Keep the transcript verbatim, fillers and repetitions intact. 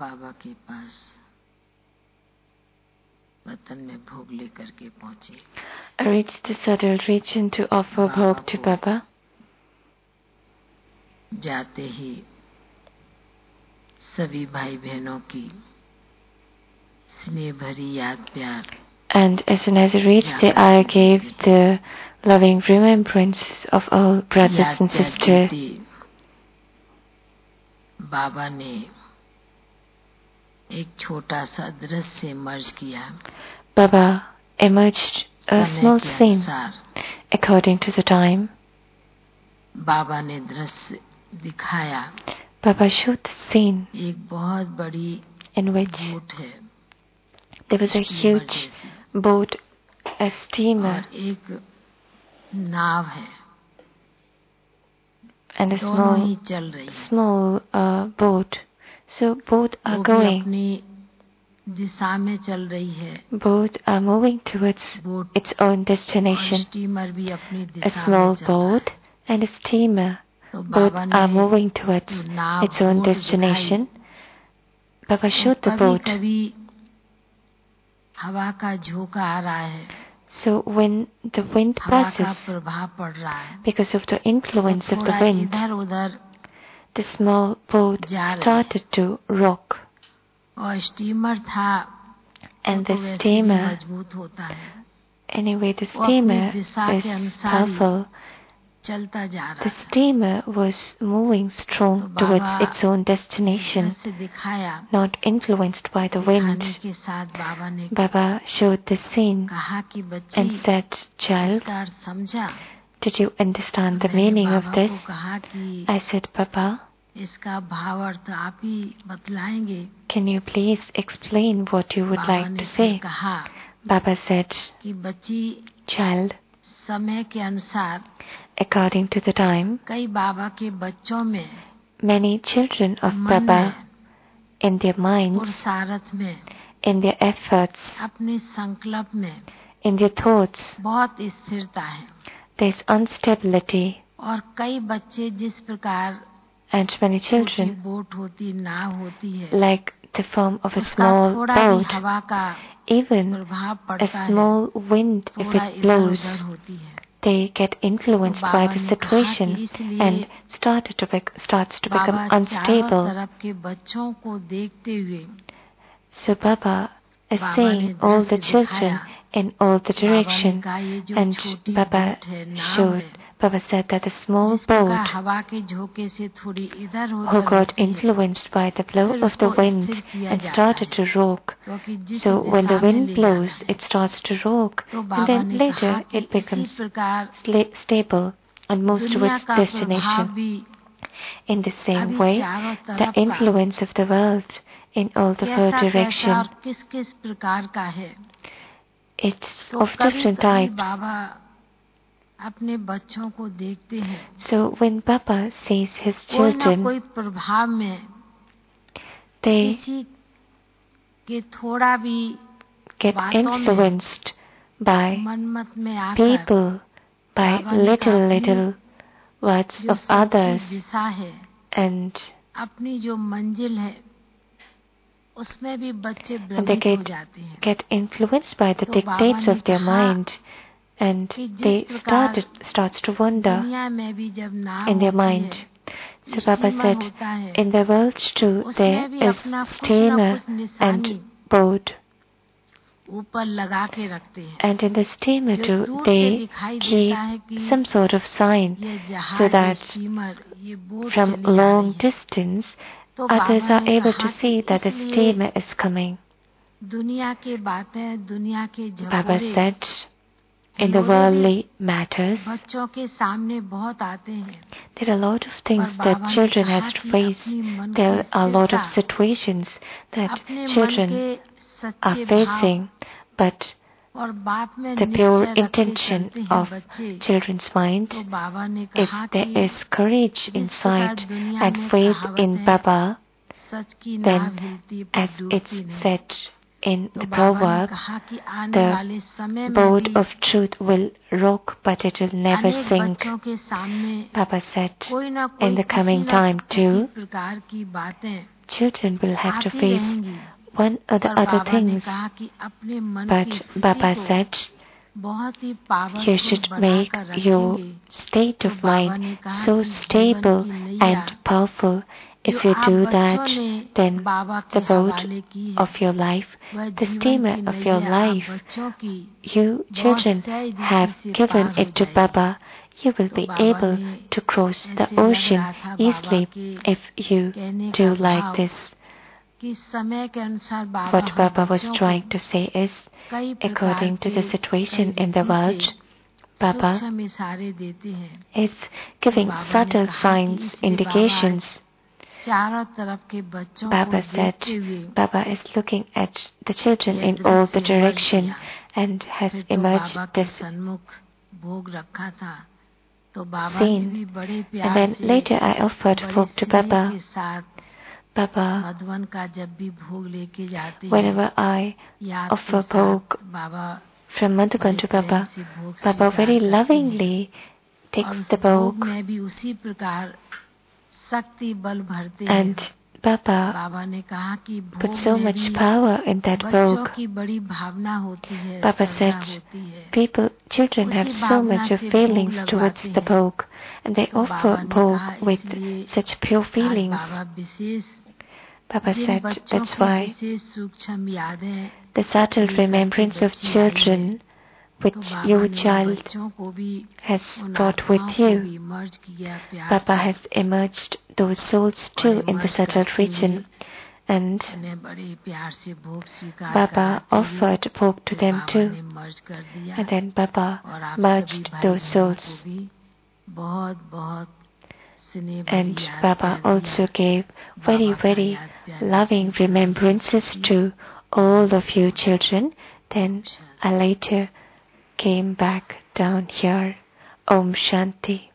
बाबा के पास वतन में भोग लेकर के पहुंची। Reached the subtle region to offer bhog to Baba. जाते ही सभी भाई बहनों की स्नेह भरी याद प्यार। And as soon as he reached there, I gave the loving remembrances of all brothers and sisters. बाबा ने एक छोटा सा दृश्य मर्ज किया। Baba emerged a small scene according to the time. बाबा ने दृश्य दिखाया। Baba showed the scene एक बहुत बड़ी in which बोट है। there was a huge boat, a steamer, और एक नाव है। and a small, small uh, boat. So both are going. अपनी दिशा में चल रही है। Both are moving towards its own destination. और स्टीमर भी अपनी दिशा a small boat and a steamer. Both are moving towards its own destination. Baba showed the boat. कभी हवा का झोंका आ रहा है। So when the wind passes, हवा का प्रभाव पड़ रहा है, because of the influence of the wind, इधर-उधर the small boat started to rock. और स्टीमर था, and the steamer, मजबूत होता है। anyway, the steamer is powerful. चलता जा रहा the steamer was moving strong तो towards its own destination, दिखाया, not influenced by the wind. के साथ बाबा ने Baba showed the scene कहा कि बच्ची, and said, "Child, समझा? did you understand the meaning of this?" कहा कि I said, "Papa, इसका भाव अर्थ आप ही बतलाएंगे? Can you please explain what you would like to say?" कहा, Baba said, कि बच्ची, "Child, समय के अनुसार according to the time, कई बाबा के बच्चों में, many children of Baba, in their minds, पुरुषार्थ में, in their efforts, अपने संकल्प में, in their thoughts, बहुत स्थिरता है। there is instability, और कई बच्चे जिस प्रकार and many children, बोट होती, नाव होती है, like the form of a small boat, हवा का even a small wind, if it blows, they get influenced by the situation and started to bec- starts to become unstable. So Baba is seeing all the children in all the direction, and Baba showed, Baba said that a small boat who got influenced by the blow of the wind and started to rock. So when the wind blows, it starts to rock, and then later it becomes sla- stable and moves towards destination. In the same way, the influence of the world in all the four directions, it's of different types. अपने बच्चों को देखते हैं, so when Baba sees his children, कोई प्रभाव में they किसी के थोड़ा भी get influenced by मनमत में आकर people, by little little words of others, दिशा है, and अपनी जो मंजिल है उसमें भी बच्चे and they भ्रमित हो get, जाते हैं, get influenced by the dictates of their mind, and they started starts to wonder in their mind. So Baba said, in the world too there is steamer and boat, ऊपर लगा के रखते हैं, and in the steamer too they keep some sort of sign, so that from long distance others are able to see that the steamer is coming. दुनिया के बातें, दुनिया के Baba said, in the worldly matters, बच्चों के सामने बहुत आते हैं, there are a lot of things that children has to face. There are a lot of situations that children are facing, but the pure intention of children's mind, if there is courage inside and faith in Baba, then as it's said in the proverb, the boat of truth will rock but it will never sink. Baba said, in the coming time too, children will have to face one or the other things. But Baba said, you should make your state of mind so stable and powerful. If you do that, then the boat of your life, the steamer of your life, you children have given it to Baba. You will be able to cross the ocean easily if you do like this. What Baba was trying to say is, according to the situation in the world, Baba is giving subtle signs, indications. Baba said, Baba is looking at the children in all the direction and has emerged this scene. And then later I offered bhog to Baba. Baba, whenever I offer bhog from Madhuban to Baba, Baba very lovingly takes the bhog, and Baba put so much power in that bhog. Baba said, people, children have so much of feelings towards the bhog, and they offer bhog with such pure feelings. Baba said, that's why the subtle remembrance of children which your child has brought with you, Baba has emerged those souls too in the subtle region, and Baba offered bhog to them too, and then Baba merged those souls. And Baba also gave very, very loving remembrances to all of you children. Then I later came back down here. Om Shanti.